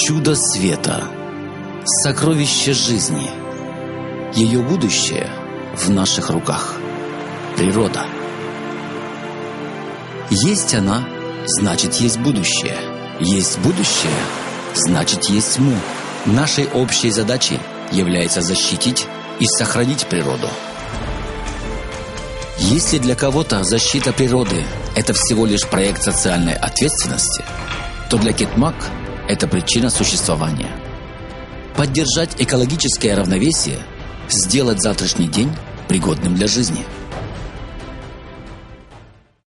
чудо света, сокровище жизни. Ее будущее в наших руках. Природа. Есть она, значит, есть будущее. Есть будущее, значит, есть мы. Нашей общей задачей является защитить и сохранить природу. Если для кого-то защита природы – это всего лишь проект социальной ответственности, то для Кетмак это причина существования. Поддержать экологическое равновесие, сделать завтрашний день пригодным для жизни –